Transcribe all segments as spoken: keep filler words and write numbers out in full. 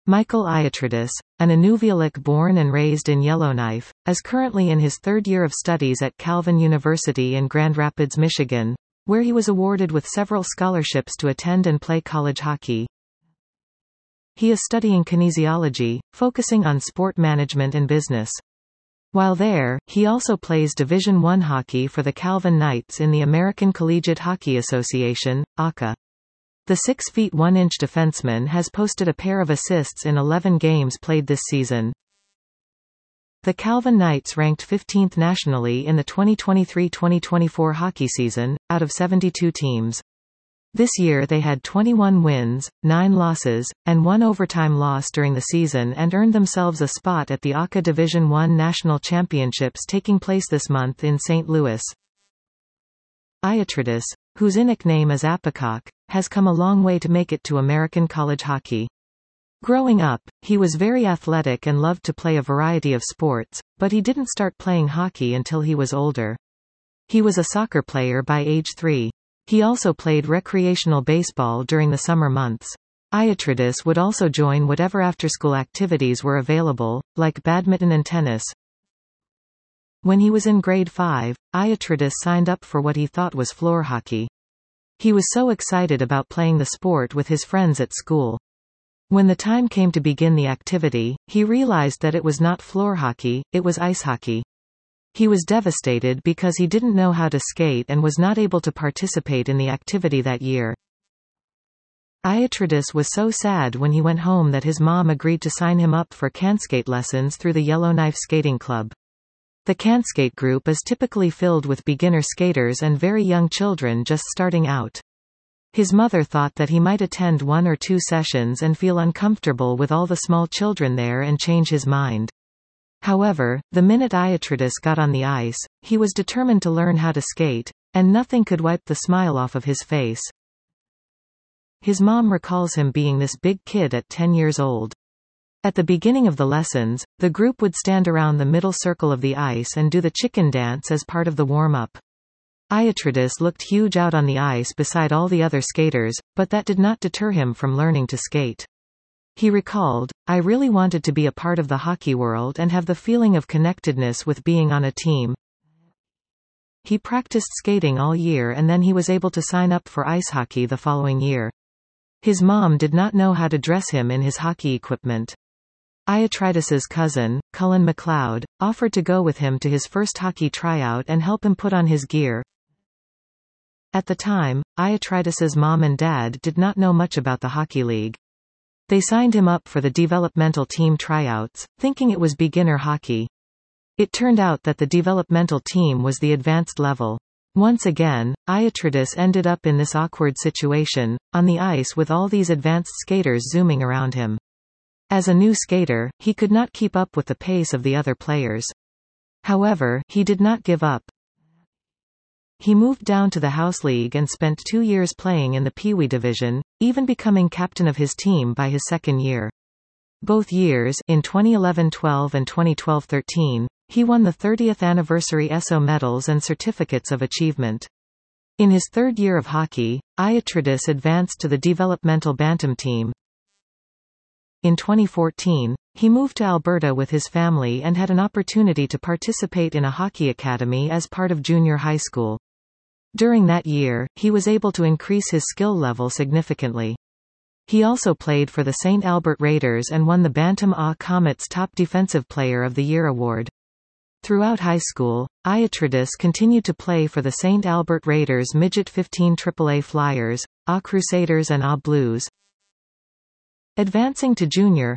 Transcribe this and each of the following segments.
Michael Iatridis, an Inuvialuit born and raised in Yellowknife, is currently in his third year of studies at Calvin University in Grand Rapids, Michigan, where he was awarded with several scholarships to attend and play college hockey. He is studying kinesiology, focusing on sport management and business. While there, he also plays Division one hockey for the Calvin Knights in the American Collegiate Hockey Association, A C A. The six feet one inch defenseman has posted a pair of assists in eleven games played this season. The Calvin Knights ranked fifteenth nationally in the twenty twenty-three twenty twenty-four hockey season, out of seventy-two teams. This year they had twenty-one wins, nine losses, and one overtime loss during the season and earned themselves a spot at the A C A Division one National Championships taking place this month in Saint Louis. Iatridis, whose nickname is Apicock, has come a long way to make it to American college hockey. Growing up, he was very athletic and loved to play a variety of sports, but he didn't start playing hockey until he was older. He was a soccer player by age three. He also played recreational baseball during the summer months. Iatridis would also join whatever after-school activities were available, like badminton and tennis. When he was in grade five, Iatridis signed up for what he thought was floor hockey. He was so excited about playing the sport with his friends at school. When the time came to begin the activity, he realized that it was not floor hockey, it was ice hockey. He was devastated because he didn't know how to skate and was not able to participate in the activity that year. Iatridis was so sad when he went home that his mom agreed to sign him up for CanSkate lessons through the Yellowknife Skating Club. The CanSkate group is typically filled with beginner skaters and very young children just starting out. His mother thought that he might attend one or two sessions and feel uncomfortable with all the small children there and change his mind. However, the minute Iatridis got on the ice, he was determined to learn how to skate, and nothing could wipe the smile off of his face. His mom recalls him being this big kid at ten years old. At the beginning of the lessons, the group would stand around the middle circle of the ice and do the chicken dance as part of the warm-up. Iatridis looked huge out on the ice beside all the other skaters, but that did not deter him from learning to skate. He recalled, "I really wanted to be a part of the hockey world and have the feeling of connectedness with being on a team." He practiced skating all year and then he was able to sign up for ice hockey the following year. His mom did not know how to dress him in his hockey equipment. Iatridis's cousin, Cullen McLeod, offered to go with him to his first hockey tryout and help him put on his gear. At the time, Iatridis's mom and dad did not know much about the hockey league. They signed him up for the developmental team tryouts, thinking it was beginner hockey. It turned out that the developmental team was the advanced level. Once again, Iatridis ended up in this awkward situation, on the ice with all these advanced skaters zooming around him. As a new skater, he could not keep up with the pace of the other players. However, he did not give up. He moved down to the House League and spent two years playing in the Pee Wee division, even becoming captain of his team by his second year. Both years, in twenty eleven twelve and twenty twelve thirteen, he won the thirtieth anniversary E S O medals and certificates of achievement. In his third year of hockey, Iatridis advanced to the developmental bantam team. In twenty fourteen, he moved to Alberta with his family and had an opportunity to participate in a hockey academy as part of junior high school. During that year, he was able to increase his skill level significantly. He also played for the Saint Albert Raiders and won the Bantam A Comets Top Defensive Player of the Year award. Throughout high school, Iatridis continued to play for the Saint Albert Raiders Midget fifteen triple A Flyers, A Crusaders and A Blues. Advancing to junior.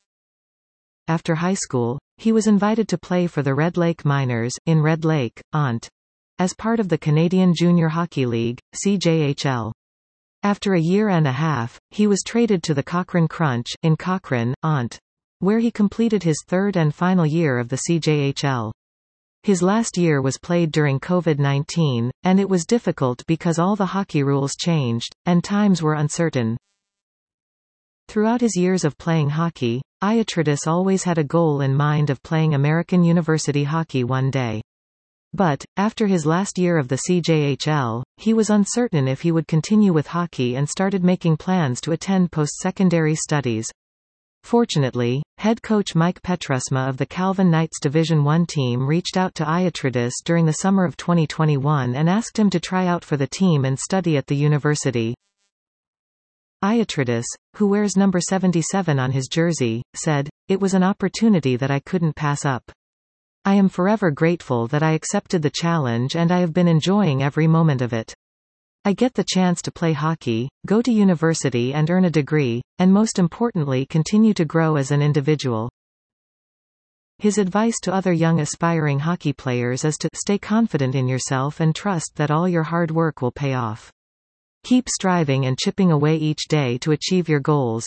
After high school, he was invited to play for the Red Lake Miners, in Red Lake, Ont. as part of the Canadian Junior Hockey League, C J H L. After a year and a half, he was traded to the Cochrane Crunch, in Cochrane, Ont. where he completed his third and final year of the C J H L. His last year was played during COVID nineteen, and it was difficult because all the hockey rules changed, and times were uncertain. Throughout his years of playing hockey, Iatridis always had a goal in mind of playing American university hockey one day. But, after his last year of the C J H L, he was uncertain if he would continue with hockey and started making plans to attend post-secondary studies. Fortunately, head coach Mike Petrusma of the Calvin Knights Division one team reached out to Ioannidis during the summer of twenty twenty-one and asked him to try out for the team and study at the university. Ioannidis, who wears number seventy-seven on his jersey, said, "It was an opportunity that I couldn't pass up. I am forever grateful that I accepted the challenge and I have been enjoying every moment of it. I get the chance to play hockey, go to university and earn a degree, and most importantly continue to grow as an individual." His advice to other young aspiring hockey players is to stay confident in yourself and trust that all your hard work will pay off. Keep striving and chipping away each day to achieve your goals.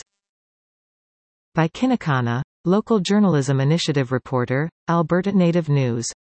By Kinnakana, local journalism initiative reporter, Alberta Native News.